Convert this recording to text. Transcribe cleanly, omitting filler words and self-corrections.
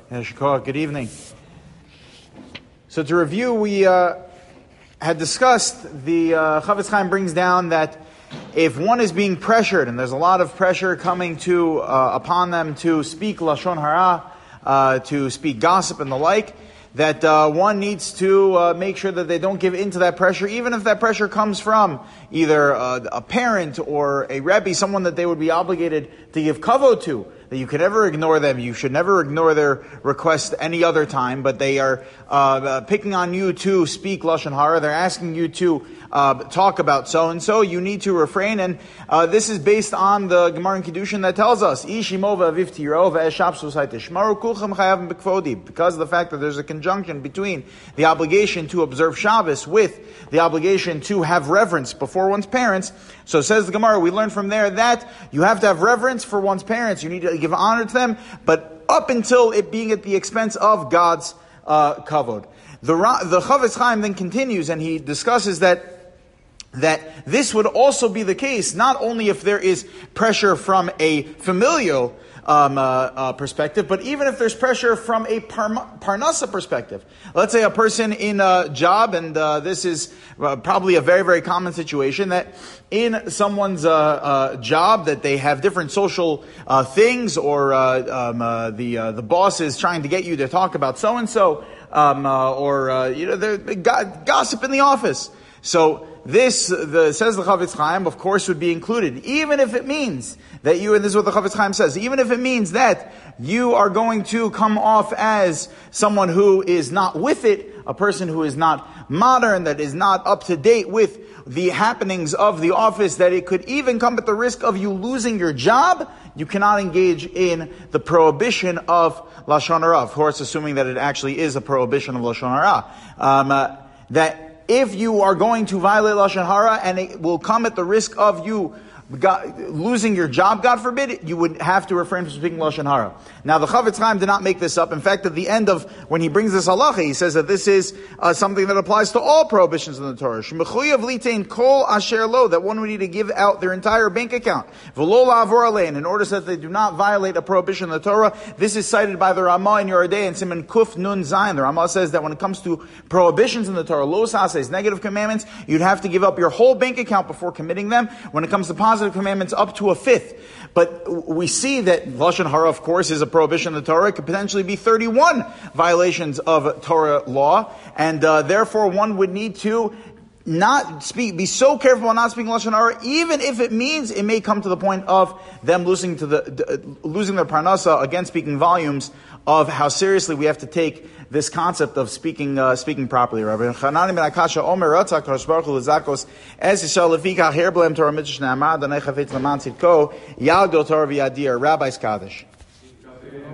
Good evening. So to review, we had discussed the Chafetz Chaim brings down that if one is being pressured, and there's a lot of pressure coming to upon them to speak Lashon Hara, to speak gossip and the like, that one needs to make sure that they don't give in to that pressure, even if that pressure comes from either a parent or a Rebbe, someone that they would be obligated to give kavod to, that you can never ignore them. You should never ignore their request any other time, but they are picking on you to speak Lashon Hara. They're asking you to talk about so-and-so. You need to refrain, and this is based on the Gemara in Kiddushin that tells us, because of the fact that there's a conjunction between the obligation to observe Shabbos with the obligation to have reverence before one's parents. So says the Gemara, we learn from there that you have to have reverence for one's parents. You need to give honor to them, but up until it being at the expense of God's kavod. The Chafetz Chaim then continues, and he discusses that this would also be the case, not only if there is pressure from a familial perspective, but even if there's pressure from a parnasa perspective. Let's say a person in a job, and this is probably a very, very common situation, that in someone's job that they have different social things, or the boss is trying to get you to talk about so-and-so, or gossip in the office. So this, says the Chafetz Chaim, of course would be included, even if it means that you, and this is what the Chafetz Chaim says, even if it means that you are going to come off as someone who is not with it, a person who is not modern, that is not up to date with the happenings of the office, that it could even come at the risk of you losing your job, you cannot engage in the prohibition of Lashon Hara. Of course, assuming that it actually is a prohibition of Lashon Hara. That if you are going to violate Lashon Hara, and it will come at the risk of you losing your job, God forbid, you would have to refrain from speaking Lashon Hara. Now, the Chafetz Chaim did not make this up. In fact, at the end of, when he brings this halacha, he says that this is something that applies to all prohibitions in the Torah. Shemechuyav litain kol asher lo, that one would need to give out their entire bank account. V'lo la'avor alein, in order so that they do not violate a prohibition in the Torah. This is cited by the Ramah in Yoredei and Siman Kuf Nun Zayin. The Ramah says that when it comes to prohibitions in the Torah, lo sases, negative commandments, you'd have to give up your whole bank account before committing them. When it comes to positive commandments, up to a fifth. But we see that Lashon Hara, of course, is a prohibition in the Torah. It could potentially be 31 violations of Torah law, and therefore one would need to not speak, be so careful about not speaking Lashon Hara, even if it means it may come to the point of them losing their parnasa, again speaking volumes of how seriously we have to take this concept of speaking properly. Rabbi Chanani ben Akasha Omer Ratzak Hakadosh Baruch Hu Lezakos Es Yisrael Lefikach Herblem Torah Mitzvah Ne'amad Danei Chafetz Laman Tzidko Yagdol Torah V'Yadir Rabbi's Kaddish.